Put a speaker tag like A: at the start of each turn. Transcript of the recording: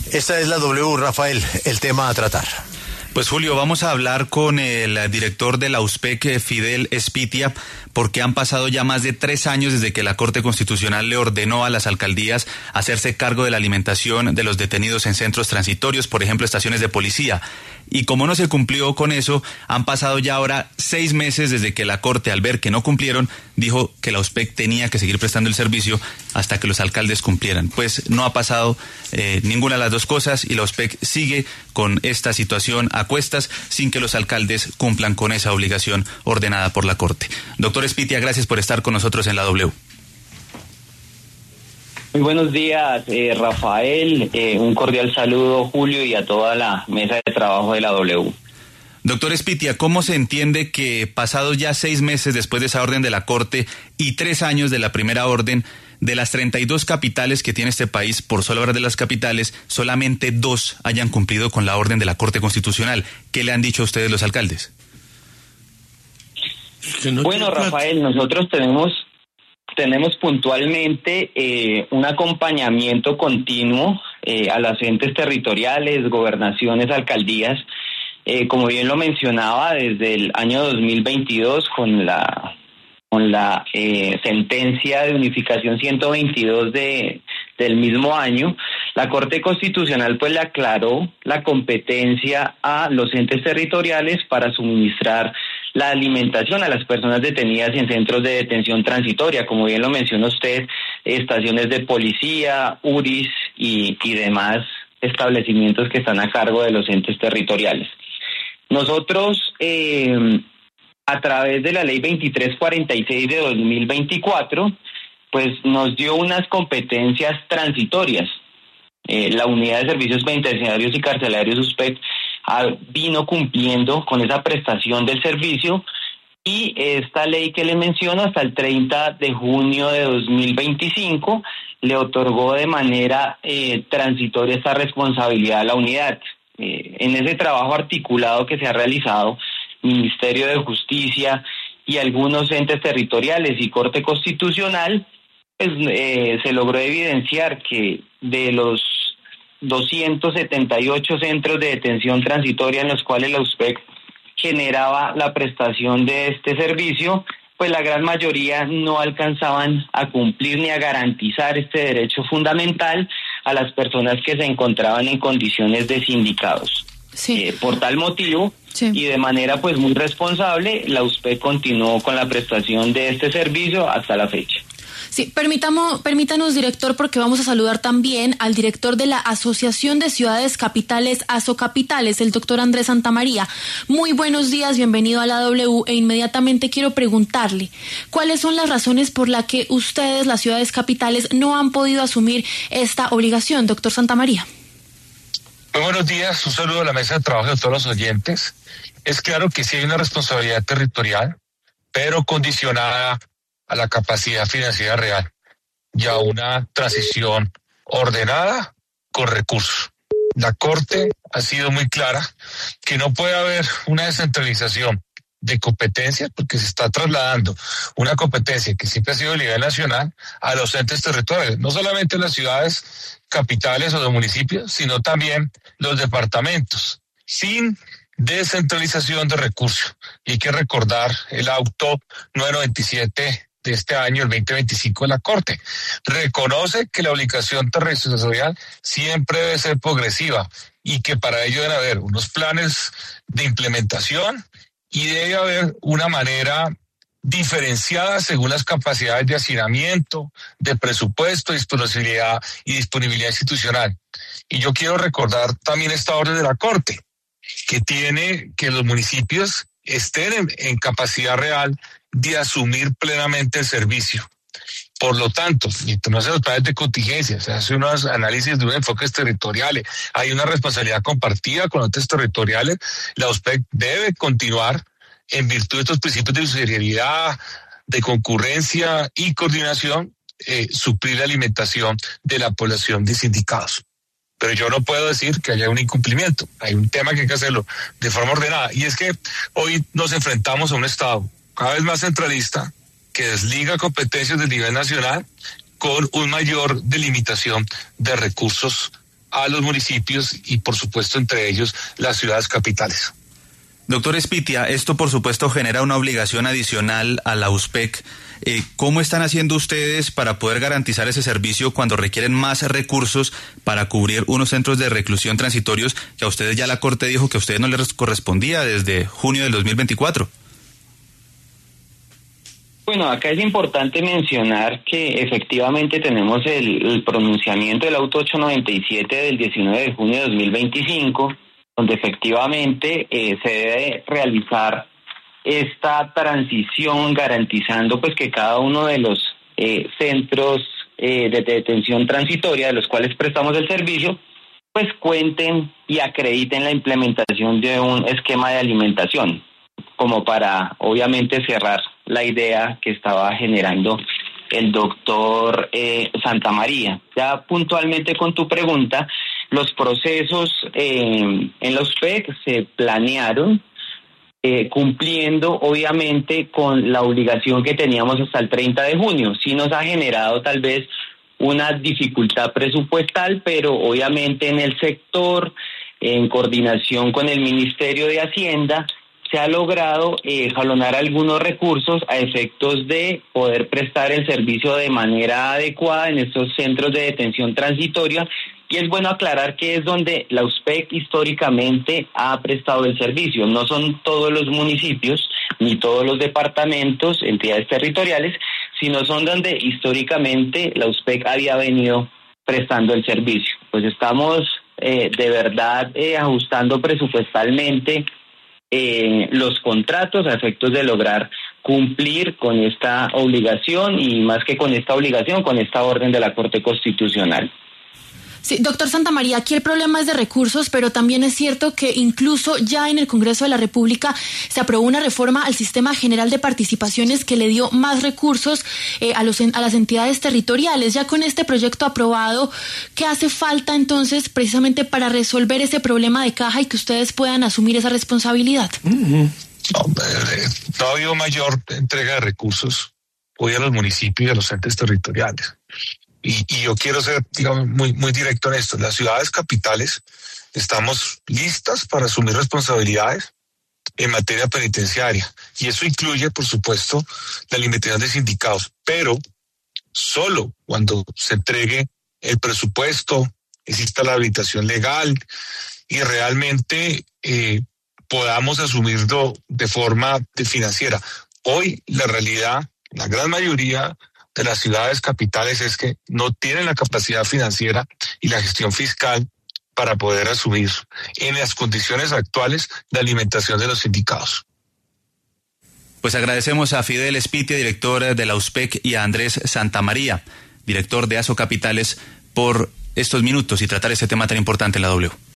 A: Esta es la W, Rafael, el tema a tratar.
B: Pues Julio, vamos a hablar con el director de la USPEC, Fidel Espitia, porque han pasado ya más de 3 años desde que la Corte Constitucional le ordenó a las alcaldías hacerse cargo de la alimentación de los detenidos en centros transitorios, por ejemplo, estaciones de policía. Y como no se cumplió con eso, han pasado ya ahora 6 meses desde que la Corte, al ver que no cumplieron, dijo que la USPEC tenía que seguir prestando el servicio hasta que los alcaldes cumplieran. Pues no ha pasado ninguna de las dos cosas y la USPEC sigue con esta situación a cuestas sin que los alcaldes cumplan con esa obligación ordenada por la Corte. Doctor Espitia, gracias por estar con nosotros en la W.
C: Muy buenos días, Rafael. Un cordial saludo, Julio, y a toda la mesa de trabajo de la W.
B: Doctor Espitia, ¿cómo se entiende que pasados ya 6 meses después de esa orden de la Corte y 3 años de la primera orden, de las 32 capitales que tiene este país, por solo hablar de las capitales, solamente 2 hayan cumplido con la orden de la Corte Constitucional? ¿Qué le han dicho a ustedes los alcaldes?
C: Bueno, Rafael, nosotros tenemos puntualmente un acompañamiento continuo a las entes territoriales, gobernaciones, alcaldías, como bien lo mencionaba, desde el año 2022 con la sentencia de unificación 122 del mismo año, la Corte Constitucional pues le aclaró la competencia a los entes territoriales para suministrar la alimentación a las personas detenidas en centros de detención transitoria, como bien lo menciona usted, estaciones de policía, URIs y demás establecimientos que están a cargo de los entes territoriales. Nosotros, a través de la Ley 2346 de 2024, pues nos dio unas competencias transitorias. La Unidad de Servicios Penitenciarios y Carcelarios USPEC vino cumpliendo con esa prestación del servicio y esta ley que le menciono hasta el 30 de junio de 2025 le otorgó de manera transitoria esta responsabilidad a la unidad. En ese trabajo articulado que se ha realizado, Ministerio de Justicia y algunos entes territoriales y Corte Constitucional, pues, se logró evidenciar que de los 278 centros de detención transitoria en los cuales la USPEC generaba la prestación de este servicio, pues la gran mayoría no alcanzaban a cumplir ni a garantizar este derecho fundamental a las personas que se encontraban en condiciones de sindicados.
D: Sí.
C: Por tal motivo, sí, y de manera pues muy responsable, la USPEC continuó con la prestación de este servicio hasta la fecha.
D: Sí, permítanos, director, porque vamos a saludar también al director de la Asociación de Ciudades Capitales, Asocapitales, el doctor Andrés Santamaría. Muy buenos días, bienvenido a la W, e inmediatamente quiero preguntarle, ¿cuáles son las razones por las que ustedes, las ciudades capitales, no han podido asumir esta obligación, doctor Santamaría?
E: Muy buenos días, un saludo a la mesa de trabajo de todos los oyentes. Es claro que sí hay una responsabilidad territorial, pero condicionada a la capacidad financiera real y a una transición ordenada con recursos. La Corte ha sido muy clara que no puede haber una descentralización de competencias porque se está trasladando una competencia que siempre ha sido a nivel nacional a los entes territoriales, no solamente las ciudades capitales o los municipios, sino también los departamentos, sin descentralización de recursos. Y hay que recordar el auto 997 de este año, el 2025 de la Corte. Reconoce que la obligación territorial siempre debe ser progresiva y que para ello deben haber unos planes de implementación y debe haber una manera diferenciada según las capacidades de hacinamiento, de presupuesto, disponibilidad institucional. Y yo quiero recordar también esta orden de la Corte, que tiene que los municipios estén en capacidad real de asumir plenamente el servicio. Por lo tanto, no se los planes de contingencia, se hace unos análisis de unos enfoques territoriales, hay una responsabilidad compartida con entes territoriales. La USPEC debe continuar en virtud de estos principios de subsidiariedad, de concurrencia y coordinación, suplir la alimentación de la población de sindicados. Pero yo no puedo decir que haya un incumplimiento. Hay un tema que hay que hacerlo de forma ordenada. Y es que hoy nos enfrentamos a un Estado cada vez más centralista que desliga competencias del nivel nacional con una mayor delimitación de recursos a los municipios y, por supuesto, entre ellos las ciudades capitales.
B: Doctor Espitia, esto por supuesto genera una obligación adicional a la USPEC. ¿Cómo están haciendo ustedes para poder garantizar ese servicio cuando requieren más recursos para cubrir unos centros de reclusión transitorios que a ustedes ya la Corte dijo que a ustedes no les correspondía desde junio del 2024?
C: Bueno, acá es importante mencionar que efectivamente tenemos el pronunciamiento del auto 897 del 19 de junio de 2025, donde efectivamente se debe realizar esta transición garantizando pues que cada uno de los centros de detención transitoria de los cuales prestamos el servicio pues cuenten y acrediten la implementación de un esquema de alimentación, como para obviamente cerrar la idea que estaba generando el doctor Santamaría. Ya puntualmente con tu pregunta, los procesos en la USPEC se planearon cumpliendo obviamente con la obligación que teníamos hasta el 30 de junio. Sí nos ha generado tal vez una dificultad presupuestal, pero obviamente en el sector, en coordinación con el Ministerio de Hacienda, se ha logrado jalonar algunos recursos a efectos de poder prestar el servicio de manera adecuada en estos centros de detención transitoria. Y es bueno aclarar que es donde la USPEC históricamente ha prestado el servicio. No son todos los municipios ni todos los departamentos, entidades territoriales, sino son donde históricamente la USPEC había venido prestando el servicio. Pues estamos de verdad ajustando presupuestalmente los contratos a efectos de lograr cumplir con esta obligación y más que con esta obligación, con esta orden de la Corte Constitucional.
D: Sí, doctor Santamaría, aquí el problema es de recursos, pero también es cierto que incluso ya en el Congreso de la República se aprobó una reforma al Sistema General de Participaciones que le dio más recursos a las entidades territoriales. Ya con este proyecto aprobado, ¿qué hace falta entonces precisamente para resolver ese problema de caja y que ustedes puedan asumir esa responsabilidad?
E: No ha habido mayor entrega de recursos hoy a los municipios y a los entes territoriales. Y yo quiero ser, digamos, muy directo en esto. Las ciudades capitales estamos listas para asumir responsabilidades en materia penitenciaria. Y eso incluye, por supuesto, la limitación de sindicados. Pero solo cuando se entregue el presupuesto, exista la habilitación legal y realmente podamos asumirlo de forma financiera. Hoy la realidad, la gran mayoría de las ciudades capitales es que no tienen la capacidad financiera y la gestión fiscal para poder asumir en las condiciones actuales la alimentación de los sindicados.
B: Pues agradecemos a Fidel Espitia, director de la USPEC, y a Andrés Santamaría, director de ASO Capitales, por estos minutos y tratar este tema tan importante en la W.